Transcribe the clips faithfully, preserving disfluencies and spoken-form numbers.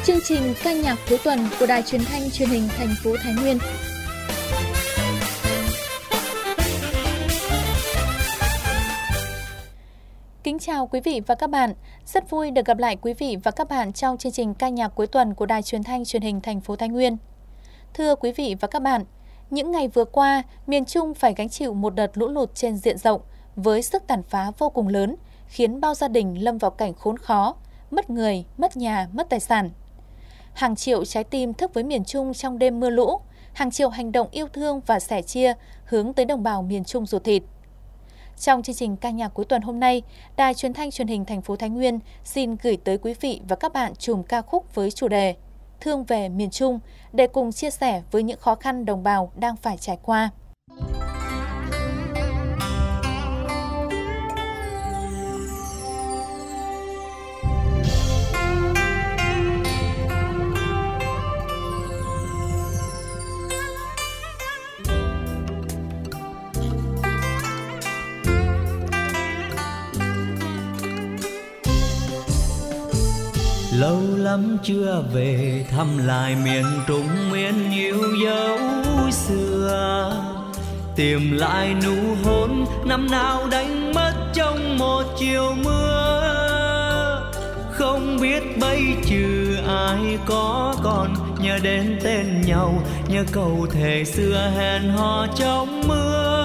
Chương trình ca nhạc cuối tuần của Đài Truyền thanh Truyền hình thành phố Thái Nguyên. Kính chào quý vị và các bạn. Rất vui được gặp lại quý vị và các bạn trong chương trình ca nhạc cuối tuần của Đài Truyền thanh Truyền hình thành phố Thái Nguyên. Thưa quý vị và các bạn, những ngày vừa qua, miền Trung phải gánh chịu một đợt lũ lụt trên diện rộng với sức tàn phá vô cùng lớn, khiến bao gia đình lâm vào cảnh khốn khó, mất người, mất nhà, mất tài sản. Hàng triệu trái tim thức với miền Trung trong đêm mưa lũ, hàng triệu hành động yêu thương và sẻ chia hướng tới đồng bào miền Trung ruột thịt. Trong chương trình ca nhạc cuối tuần hôm nay, Đài Truyền thanh Truyền hình thành phố Thái Nguyên xin gửi tới quý vị và các bạn chùm ca khúc với chủ đề Thương về miền Trung để cùng chia sẻ với những khó khăn đồng bào đang phải trải qua. Lâu lắm chưa về thăm lại miền Trung nguyên yêu dấu xưa, tìm lại nụ hôn năm nào đánh mất trong một chiều mưa. Không biết bây trừ ai có còn nhớ đến tên nhau, nhớ câu thề xưa hẹn hò trong mưa.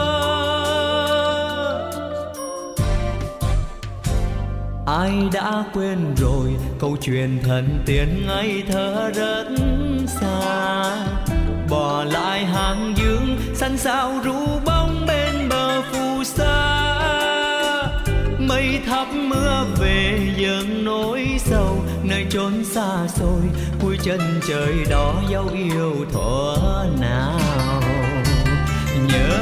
Ai đã quên rồi câu chuyện thần tiên ngây thơ rất xa, bỏ lại hàng dương săn sao ru bóng bên bờ phù sa. Mây thấp mưa về dâng nỗi sầu nơi chốn xa xôi, cuối chân trời đó dấu yêu thuở nào. Nhớ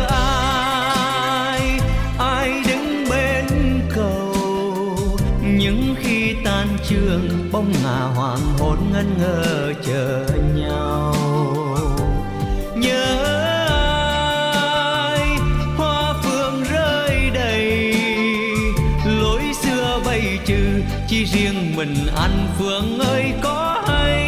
ai ai đứng bên cầu, những khi tan trường bóng ngả hoàng hôn ngân ngơ chờ nhau. Nhớ ai hoa phượng rơi đầy, lối xưa bay trừ chỉ riêng mình anh Phương ơi có hay.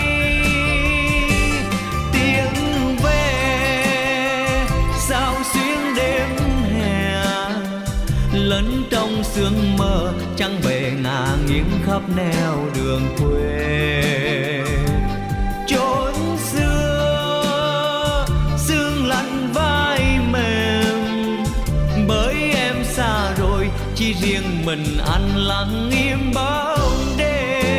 Tiếng ve sao xuyên đêm hè lẫn trong sương mơ, trăng bề ngả nghiêng khắp nẻo đường quê. Chốn xưa sương lạnh vai mềm, bởi em xa rồi chỉ riêng mình anh lặng im bóng đêm.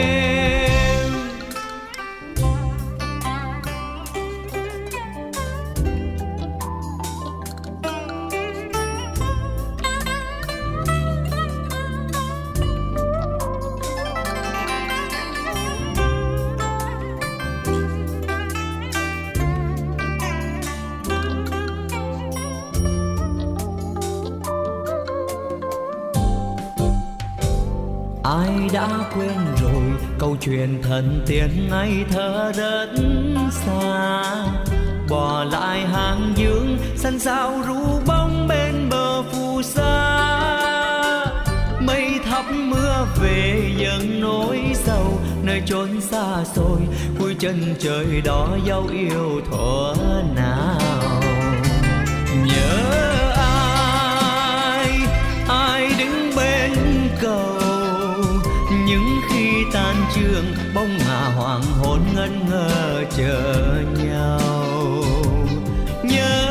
Ai đã quên rồi câu chuyện thần tiên ngây thơ rất xa, bỏ lại hàng dương săn sao ru bóng bên bờ phù sa. Mây thấp mưa về dâng nỗi sầu nơi chốn xa xôi, cuối chân trời đó dấu yêu thuở nào. Nhớ ai ai đứng bên cầu, những khi tan trường bóng ngả hoàng hôn ngân ngơ chờ nhau. Nhớ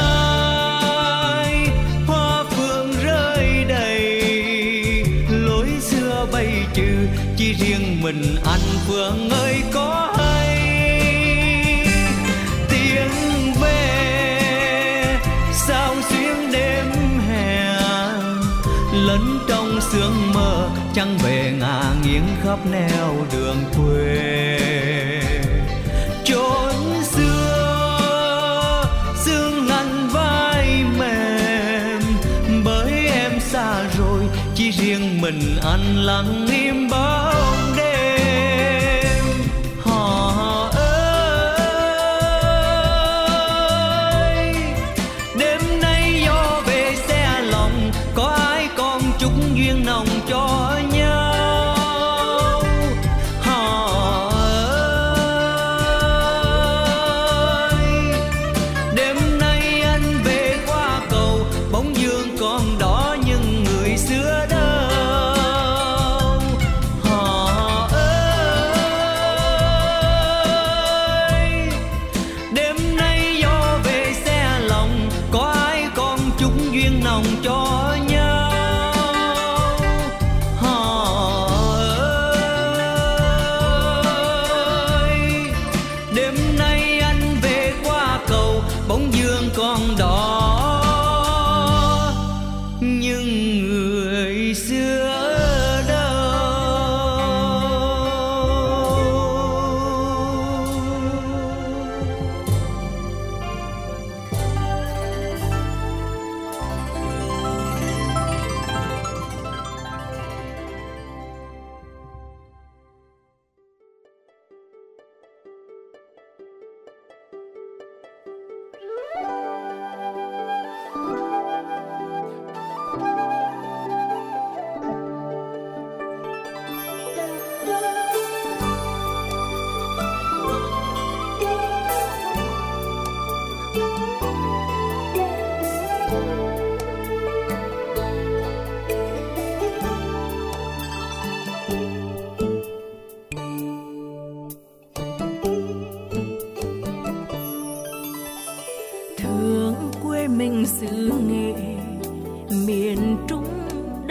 ai hoa phượng rơi đầy, lối xưa bay trừ chỉ riêng mình anh Phương ơi có hay. Tiếng ve sao xuyên đêm hè lẫn trong sương mơ, trăng về ngả nghiêng khắp nẻo đường quê. Chốn xưa sương lạnh vai mềm, bởi em xa rồi chỉ riêng mình anh lặng im bóng đêm. Họ ơi đêm nay gió về xe lòng, có ai còn chút duyên nồng cho nhau. Họ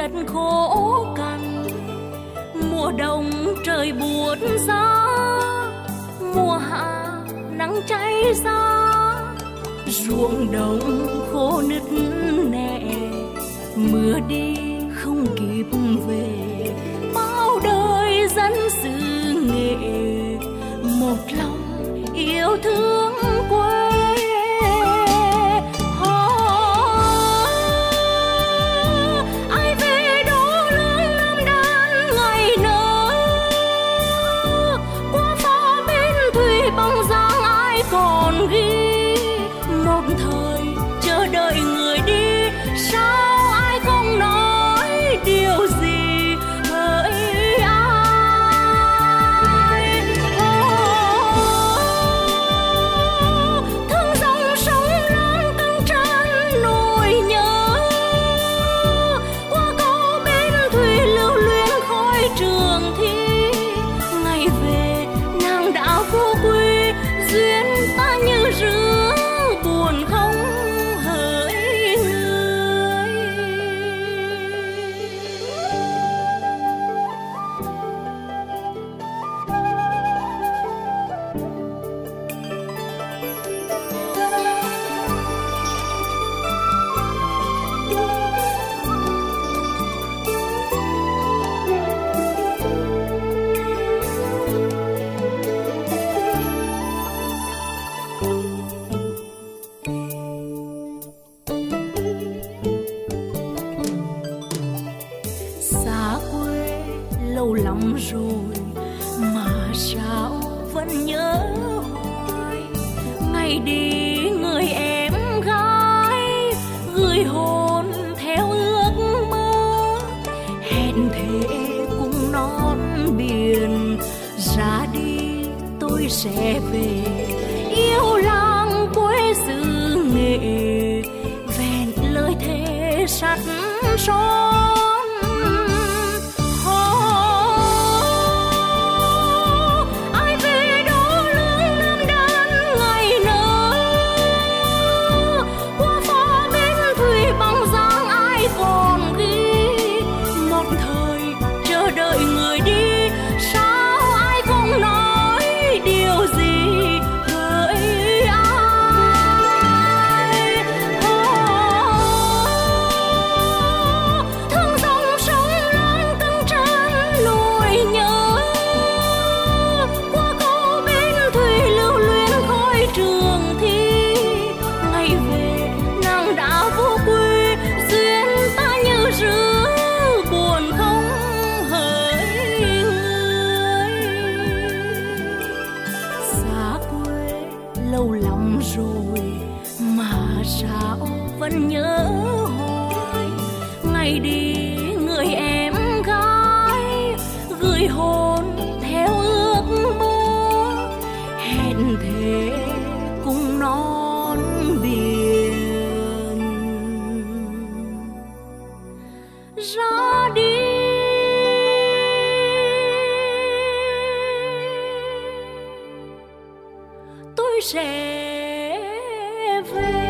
đất khô cằn. Mùa đông trời buốt giá, mùa hạ nắng cháy giá, ruộng đồng khô nứt nẻ, mưa đi không kịp về. Bao đời dân xứ Nghệ, một lòng yêu thương quê. Ai về đô lương Nam Đan ngày nỡ, qua phố bên thủy bóng dáng ai còn ghi. Một thời chờ đợi người đi, sao ai không nói điều gì với ai. Thương dòng sông lớn từng chân nỗi nhớ, qua câu bên thủy lưu luyến khói trường thi. Ngày về nàng đã vô quy, duyên ta như rứa buồn không hỡi người. Xa quê lâu lắm rồi mà sao vẫn nhớ hoài. Ngày đi người em gái, gửi hồn theo ước mơ. Hẹn thề cùng non biển, ra đi tôi sẽ về. Yêu làng quê xứ Nghệ, vẹn lời thề sắt son. Ai về đô lương Nam Đan ngày nỡ, qua phố bên thủy bóng dáng ai còn ghi. Một thời chờ đợi người đi, sao ai không nói điều gì với ai. Thương dòng sông lớn từng chân nỗi nhớ, qua câu bên thủy lưu luyến khói trường thi. Ngày về nàng đã vô quy, duyên ta như rứa buồn không hỡi người. Xa quê lâu lắm rồi mà sao vẫn nhớ hoài. Ngày đi người em gái, gửi hồn theo ước mơ. Hẹn thề cùng non biển, ra đi tôi sẽ về.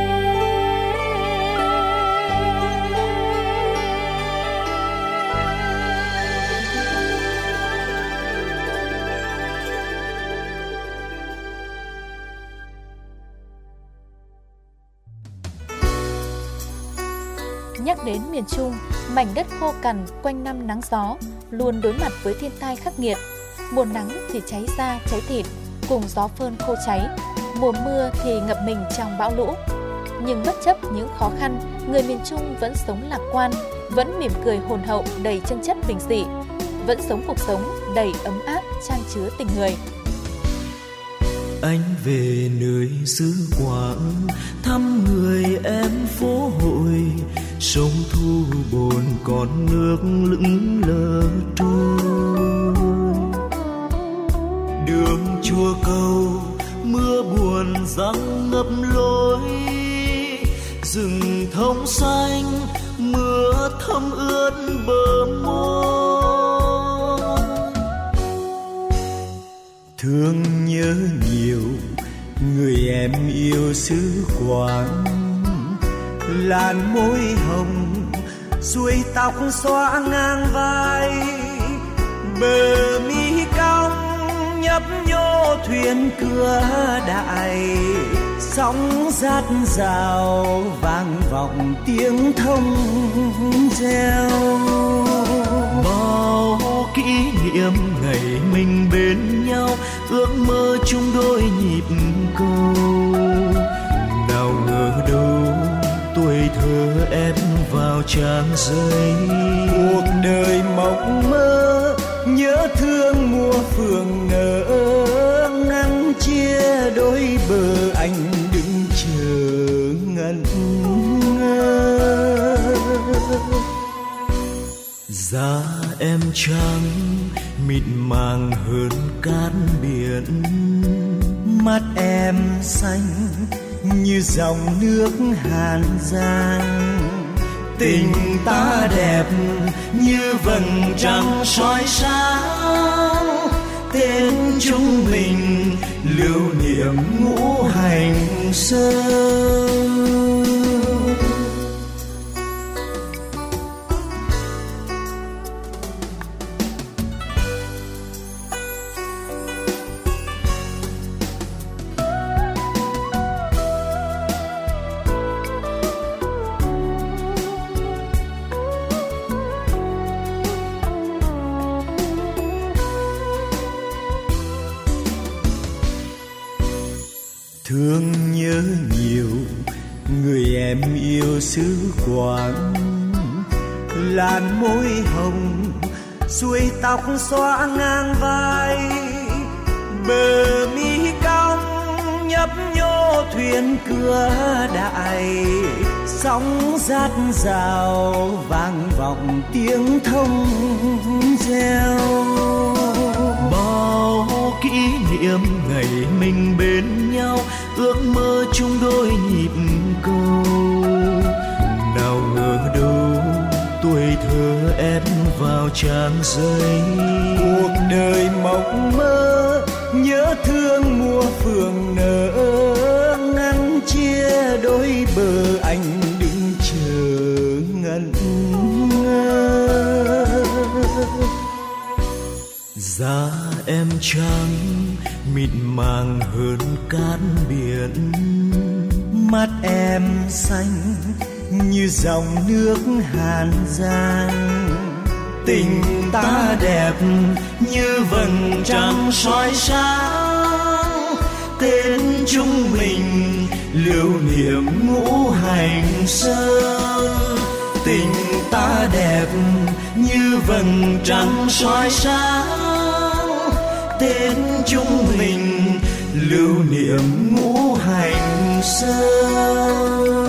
Nhắc đến miền Trung, mảnh đất khô cằn quanh năm nắng gió, luôn đối mặt với thiên tai khắc nghiệt. Mùa nắng thì cháy da cháy thịt, cùng gió phơn khô cháy. Mùa mưa thì ngập mình trong bão lũ. Nhưng bất chấp những khó khăn, người miền Trung vẫn sống lạc quan, vẫn mỉm cười hồn hậu đầy chân chất bình dị, vẫn sống cuộc sống đầy ấm áp chan chứa tình người. Anh về nơi xứ Quảng, thăm người em phố hội. Sông thu bồn còn nước lững lờ trôi. Đường chùa cầu mưa buồn giăng ngập lối. Rừng thông xanh mưa thấm ướt bờ môi. Thương nhớ nhiều người em yêu xứ Quảng. Làn môi hồng xuôi tóc xõa ngang vai, bờ mi cong nhấp nhô thuyền cửa đại, sóng dạt dào vang vọng tiếng thông reo. Bao kỷ niệm ngày mình bên nhau, ước mơ chung đôi nhịp cầu. Nào ngờ đâu tuổi thơ ép vào trang giấy, cuộc đời mộng mơ nhớ thương mùa phượng nở, ngăn chia đôi bờ anh đứng chờ ngẩn ngơ. Da em trắng mịn màng hơn cát biển, mắt em xanh như dòng nước Hàn Giang, tình ta đẹp như vầng trăng soi sáng. tên chúng mình lưu niệm ngũ hành sơn. Thương nhớ nhiều người em yêu xứ Quảng, làn môi hồng xuôi tóc xõa ngang vai, bờ mi cong nhấp nhô thuyền cửa đại, sóng dạt dào vang vọng tiếng thông reo. Bao kỷ niệm ngày mình bên nhau, ước mơ chung đôi nhịp cầu. Nào ngờ đâu tuổi thơ ép vào trang giấy, cuộc đời mộng mơ nhớ thương mùa phượng nở, ngăn chia đôi bờ anh đứng chờ ngẩn ngơ. Da em trắng mịn màng hơn cát biển, mắt em xanh như dòng nước Hàn Giang, tình ta đẹp như vầng trăng soi sáng. tên chúng mình lưu niệm ngũ hành sơn. tình ta đẹp như vầng trăng soi sáng. tên chúng mình lưu niệm ngũ hành sơn.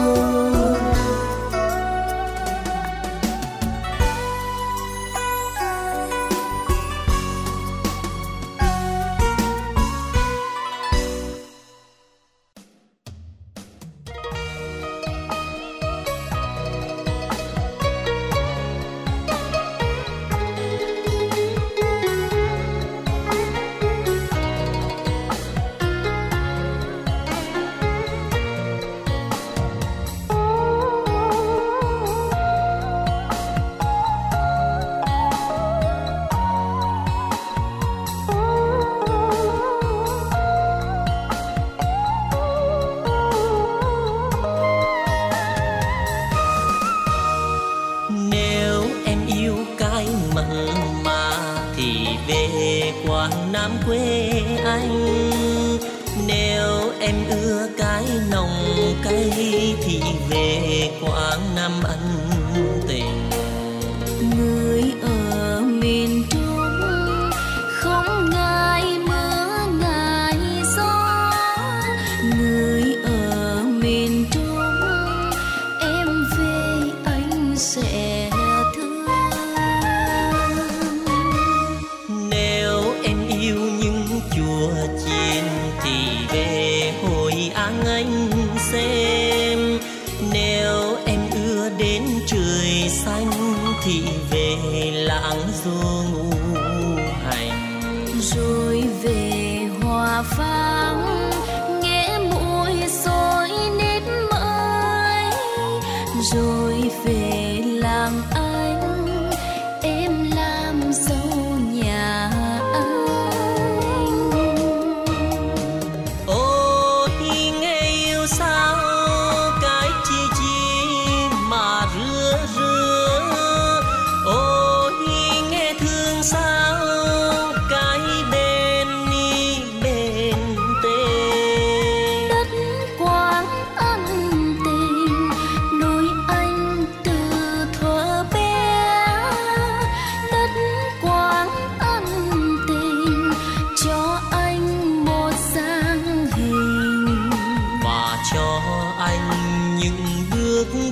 Rồi về làng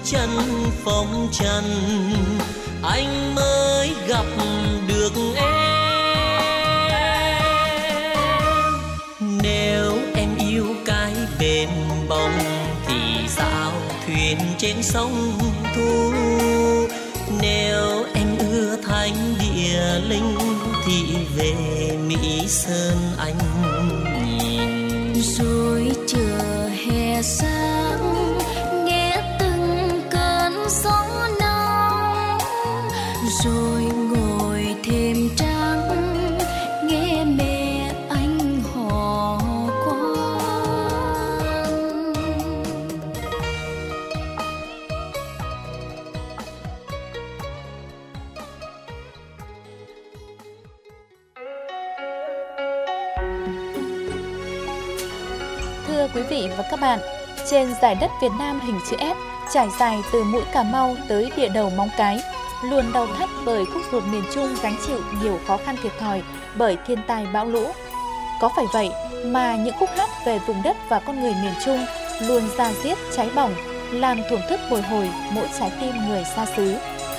chân phong trần anh mới gặp được em. Nếu em yêu cái bền bồng thì sao thuyền trên sông Thu. Nếu em ưa thánh địa linh thì về Mỹ Sơn anh nhìn. Rồi chờ hè sáng nghe từng cơn gió nóng, rồi ngồi thềm trắng nghe mẹ anh hò quan. Thưa quý vị và các bạn, trên giải đất Việt Nam hình chữ S trải dài từ mũi Cà Mau tới địa đầu Móng Cái, luôn đau thắt bởi khúc ruột miền Trung gánh chịu nhiều khó khăn thiệt thòi bởi thiên tai bão lũ. Có phải vậy mà những khúc hát về vùng đất và con người miền Trung luôn da diết cháy bỏng, làm thổn thức bồi hồi mỗi trái tim người xa xứ.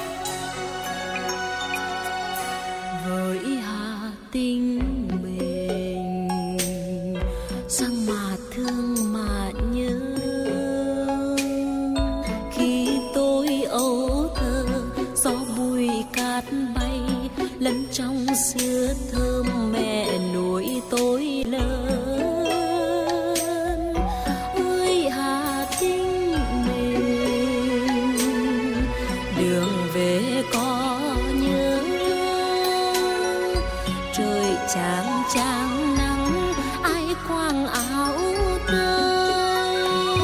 Với Hà Tinh mình sang mà thương mà nhớ, khi tôi ấu thơ gió bụi cát bay lẫn trong xưa thơm mẹ nuôi tôi lớn. Ơi Hà Tinh mình đường về có nhớ, trời chang chang nắng ai quàng áo tơi,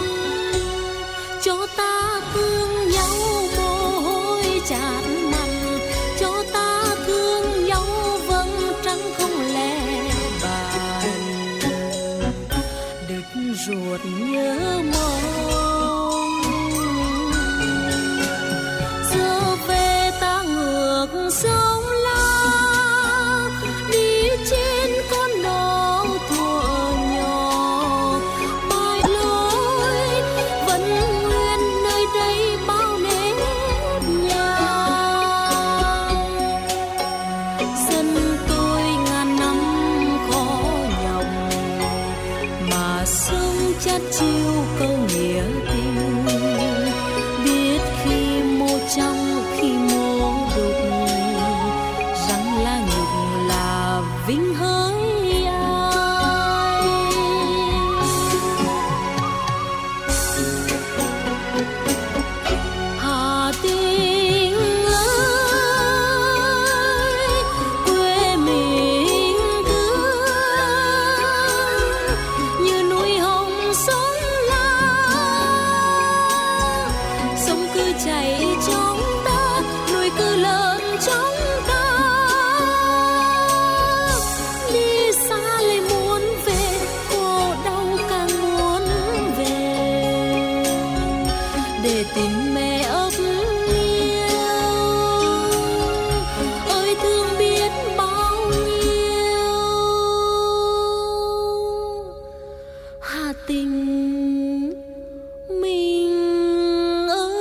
cho ta thương nhau mồ hôi chát mặt, cho ta thương nhau vầng trăng không lẽ bàn. Đứt ruột nhớ mong giờ về ta ngược sông La, đi trên con đò thuở nhỏ, bài lối vẫn nguyên nơi đây bao nếp nhà. Dân tôi ngàn năm khó nhọc mà sống chát chiu câu nghĩa tình, biết khi mô trong khi mô đục, rằng là nhục là vinh hỡi ai. Hà Tinh ơi, quê mình thương như núi hồng sóng la, sông cứ chảy trong ta, núi cứ lớn trong ta. Đi xa lại muốn về, khổ đau càng muốn về, để tình mẹ ấp niu. Ơi thương biết bao nhiêu Hà Tinh mình ơi.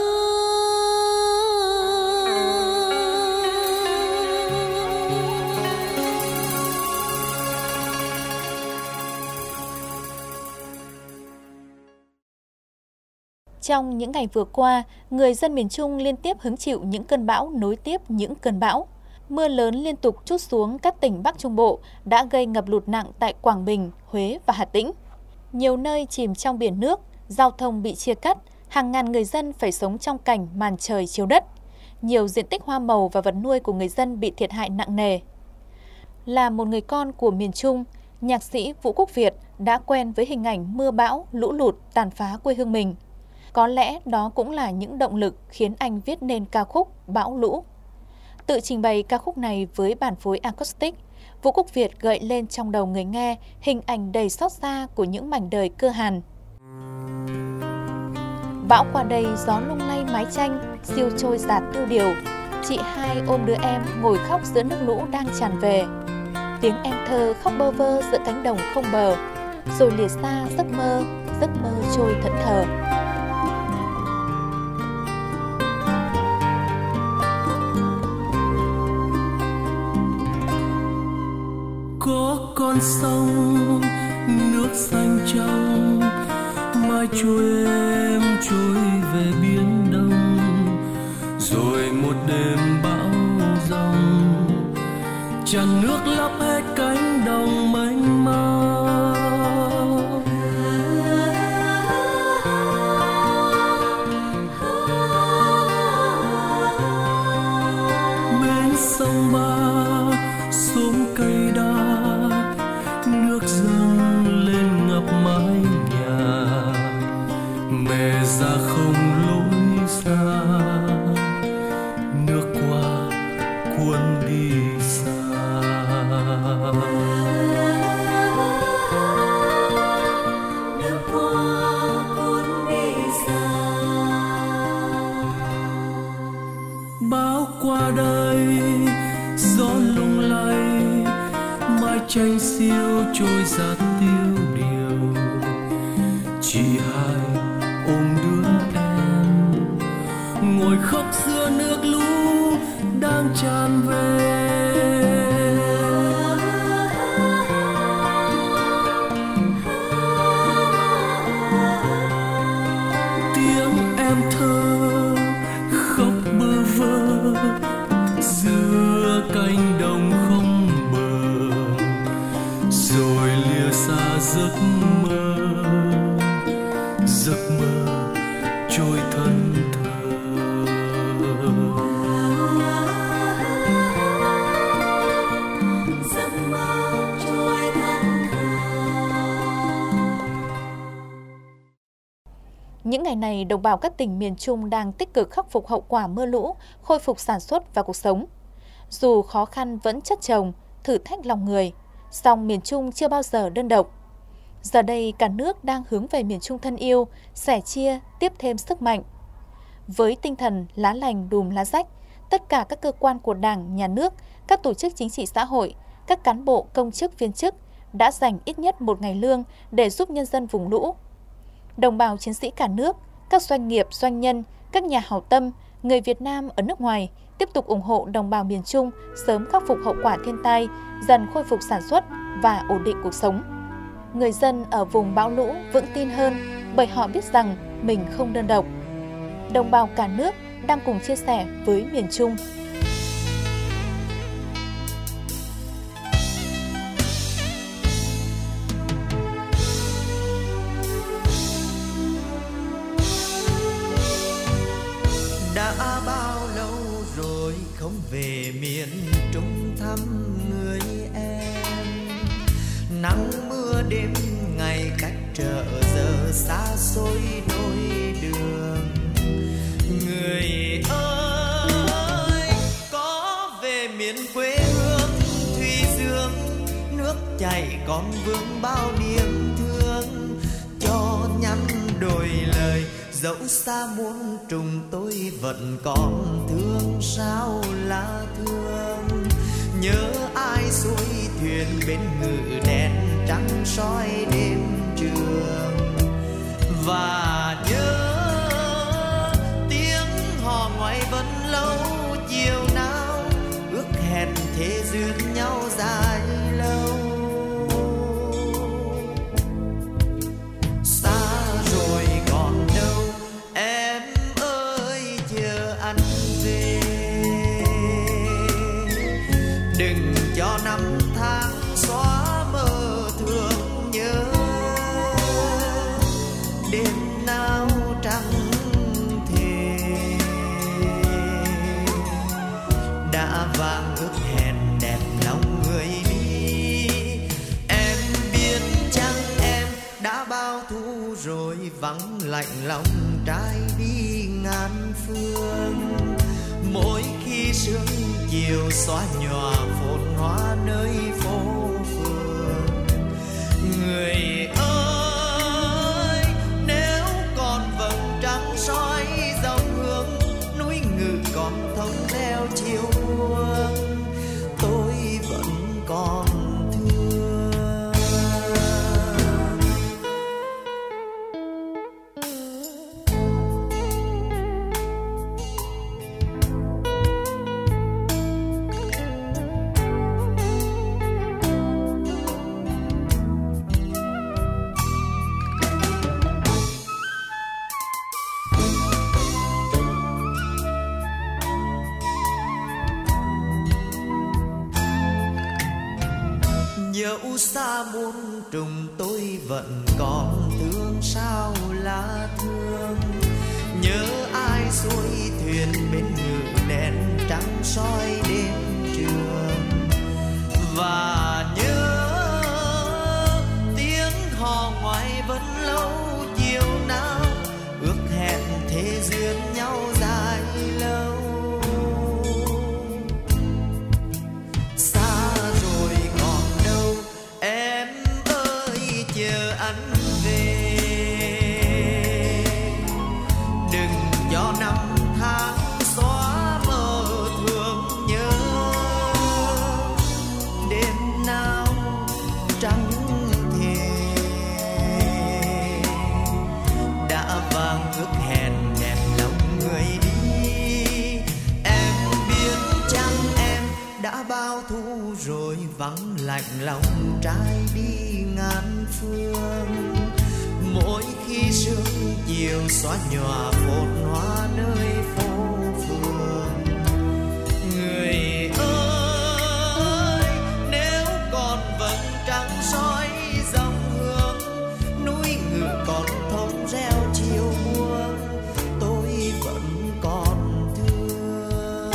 Trong những ngày vừa qua, người dân miền Trung liên tiếp hứng chịu những cơn bão nối tiếp những cơn bão. Mưa lớn liên tục trút xuống các tỉnh Bắc Trung Bộ đã gây ngập lụt nặng tại Quảng Bình, Huế và Hà Tĩnh. Nhiều nơi chìm trong biển nước, giao thông bị chia cắt, hàng ngàn người dân phải sống trong cảnh màn trời chiếu đất. Nhiều diện tích hoa màu và vật nuôi của người dân bị thiệt hại nặng nề. Là một người con của miền Trung, nhạc sĩ Vũ Quốc Việt đã quen với hình ảnh mưa bão, lũ lụt tàn phá quê hương mình. Có lẽ đó cũng là những động lực khiến anh viết nên ca khúc Bão Lũ. Tự trình bày ca khúc này với bản phối acoustic, Vũ Quốc Việt gợi lên trong đầu người nghe hình ảnh đầy xót xa của những mảnh đời cơ hàn. Bão qua đây gió lung lay mái tranh, siêu trôi dạt tiêu điều. Chị hai ôm đứa em ngồi khóc giữa nước lũ đang tràn về. Tiếng em thơ khóc bơ vơ giữa cánh đồng không bờ, rồi lìa xa giấc mơ, giấc mơ trôi thẫn thờ. có con sông nước xanh trong mai trôi em trôi về biển đông, rồi một đêm bão giông tràn nước lấp hết cánh đồng mênh mang. Bên sông Ba xuống cây đa, nước dâng lên ngập mái nhà, mẹ ra không lối xa, nước qua cuốn đi xa. Nước qua cuốn đi xa. Bão qua đây gió lung lay, mái tranh xiêu trôi ra tiêu điều, chị hai ôm đứa em ngồi khóc giữa nước lũ đang tràn về. Tiếng em thơ khóc bơ vơ giữa cánh đồng không bờ, rồi lìa xa giấc mơ, giấc mơ trôi thân thờ. Giấc mơ trôi thân thờ. Những ngày này, đồng bào các tỉnh miền Trung đang tích cực khắc phục hậu quả mưa lũ, khôi phục sản xuất và cuộc sống. Dù khó khăn vẫn chất chồng, thử thách lòng người, song miền Trung chưa bao giờ đơn độc. Giờ đây, cả nước đang hướng về miền Trung thân yêu, sẻ chia, tiếp thêm sức mạnh. Với tinh thần lá lành đùm lá rách, tất cả các cơ quan của Đảng, Nhà nước, các tổ chức chính trị xã hội, các cán bộ, công chức, viên chức đã dành ít nhất một ngày lương để giúp nhân dân vùng lũ. Đồng bào chiến sĩ cả nước, các doanh nghiệp, doanh nhân, các nhà hảo tâm, người Việt Nam ở nước ngoài tiếp tục ủng hộ đồng bào miền Trung sớm khắc phục hậu quả thiên tai, dần khôi phục sản xuất và ổn định cuộc sống. Người dân ở vùng bão lũ vững tin hơn bởi họ biết rằng mình không đơn độc. Đồng bào cả nước đang cùng chia sẻ với miền Trung. Đã bao lâu rồi không về miền Trung thăm người em, nắng mưa đêm ngày cách trở giờ xa xôi đôi đường. Người ơi, có về miền quê hương Thủy Dương, nước chảy còn vương bao niềm thương, cho nhắn đôi lời dẫu xa muôn trùng tôi vẫn còn thương sao là thương. Nhớ ai xuôi thuyền bên ngự đèn trắng soi đêm trường, và nhớ tiếng hò ngoài vẫn lâu chiều nào, ước hẹn thế duyên nhau dài lâu. Xa rồi còn đâu em ơi chờ anh về, đừng cho năm tháng xóa mơ thương nhớ. Đêm nào trăng thề đã vang ước hẹn đẹp lòng người đi. Em biết chăng em đã bao thu rồi vắng lạnh lòng trai đi ngàn phương. Mỗi khi sương chiều xóa nhòa phồn hoa nơi phố phường. Người ơi, nếu còn vầng trăng soi dòng hương, núi ngự còn thông theo chiều muông, tôi vẫn còn thương. Dẫu xa muôn trùng tôi vẫn còn thương sao là thương. Nhớ ai xuôi thuyền bên ngự đèn trắng soi đêm trường. Và nhớ tiếng hò ngoài vẫn lâu chiều nào, ước hẹn thế duyên nhau dài lâu. Xa rồi còn đâu em ơi chờ anh về. Đừng cho năm tháng xóa mơ thương nhớ. Đêm nào trắng thề đã vang ước hẹn hẹn lòng người đi. Em biết chăng em đã bao thu rồi vắng lạnh lòng trai đi ngàn phương. Mỗi khi sương chiều xóa nhòa phồn hoa nơi phố phường. Người ơi nếu còn vầng trăng soi dòng hương, núi ngự còn thông reo chiều buông, tôi vẫn còn thương.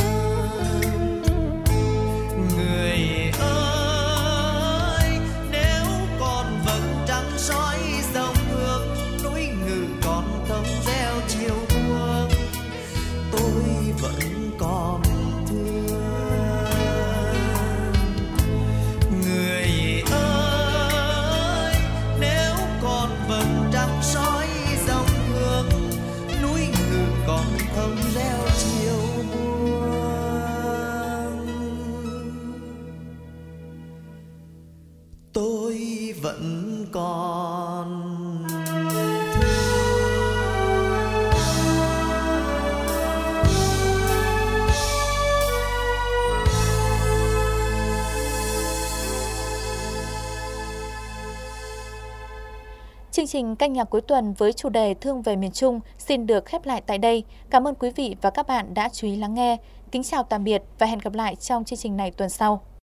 Người ơi nếu còn vầng trăng soi dòng hương, núi ngự còn thông reo chiều buông, tôi vẫn còn thương. Người ơi nếu còn vầng trăng soi dòng hương, núi ngự còn thông reo chiều buông, tôi vẫn còn. Chương trình canh nhạc cuối tuần với chủ đề Thương về miền Trung xin được khép lại tại đây. Cảm ơn quý vị và các bạn đã chú ý lắng nghe. Kính chào tạm biệt và hẹn gặp lại trong chương trình này tuần sau.